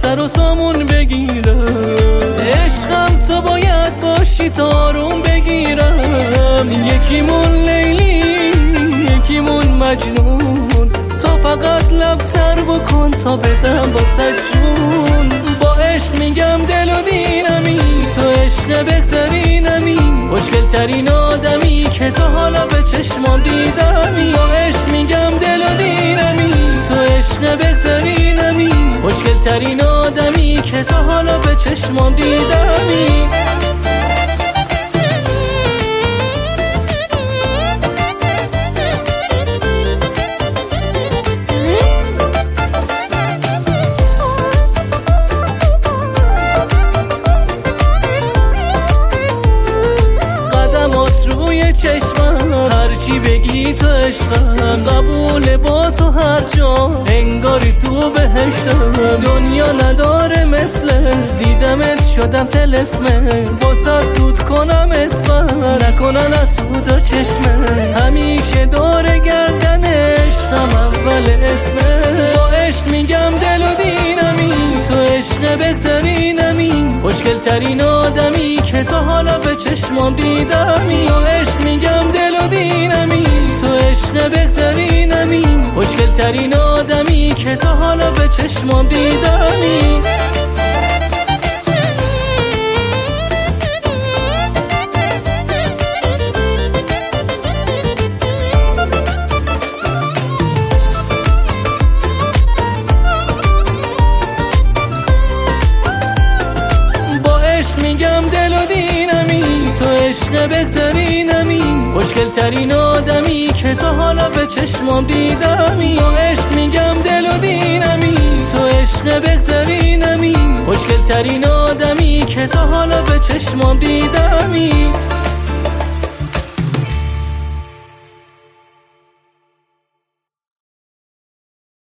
سر و سامون بگیرم. عشقم تو باید باشی تا آروم بگیرم. یکیمون لیلی یکیمون مجنون، تو فقط لبتر بکن تا بدم با جون. با عشق میگم دل و دینمی، تو عشق بهترینمی، خوشگلترین آدمی که تا حالا به چشمام دیدمی. با عشق میگم دل و دینمی، تو عشق بهترینمی، خوشگلترین آدمی که تا حالا به چشمام دیدمی. چشمم هرچی بگی تو عشقم، قبول با تو هر جا انگاری تو بهشتم. دنیا نداره مثل دیدمت شدم طلسمه، واسه دود کنم اسمم نکنن از سودا چشمه. همیشه دور گردن عشقم اول اسمه. با عشق میگم دل و دینمی، تو عشق بهترینمی، خوشگلترین آدمی که تا حالا به چشمام دیدمی. با عشق میگم دل و دینمی، تو عشق بهترینمی، خوشگلترین آدمی که تا حالا به چشمام دیدمی. میگم دل و دینمی، تو عشق بهترینمی، خوشگلترین آدمی که تا حالا به چشمام دیدمی. و عشق میگم دل و دینمی، تو عشق بهترینمی، خوشگلترین آدمی که تا حالا به چشمام دیدمی.